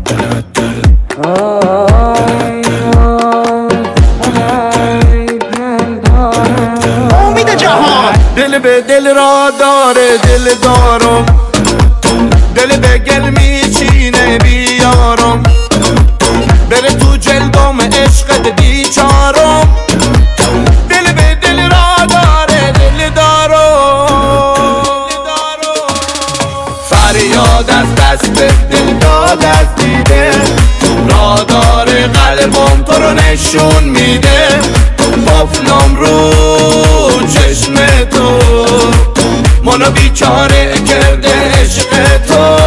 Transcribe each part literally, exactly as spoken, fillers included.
امید جهان دل به دل را داره دل دارم، دل به گل میچینه بیارم، بره تو جلدم عشقت بیچارم. دل به دل را داره دل دارم، فریاد از دست دل داد از دیده، را داره قلبم تو رو نشون میده. قفلم رو چشم تو منو بیچاره کرده عشق تو.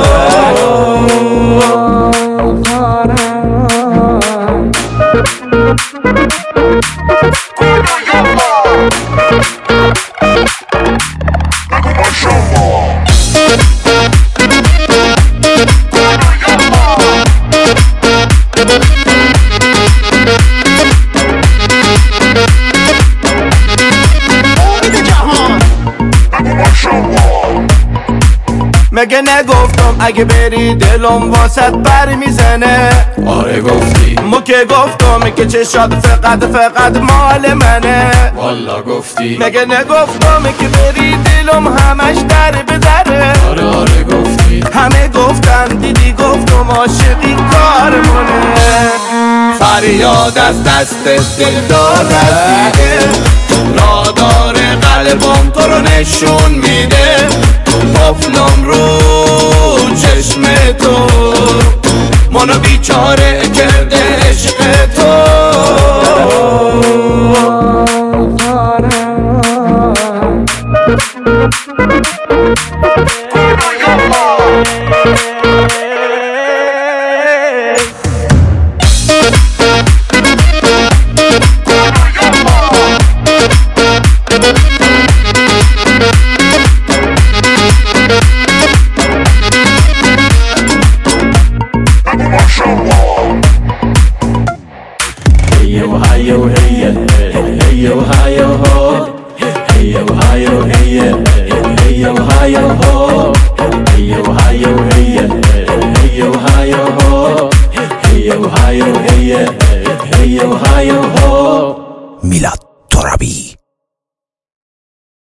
مگه نگفتم اگه بری دلم واسط بر میزنه؟ آره گفتی. مو که گفتم که چشات فقط فقط مال منه. والا گفتی. مگه نگفتم که بری دلم همش در بذره؟ آره آره گفتی. همه گفتن دیدی گفتم عاشقی کارمونه. فریاد از دست دل داد از دیده، را داره قلبم تو رو نشون میده. قفلم رو چشم تو منو بیچاره کرده عشق تو. Ohio, hey, hey, Ohio, ho. Hey, Ohio, hey, hey, Ohio, ho. Hey, Ohio, hey.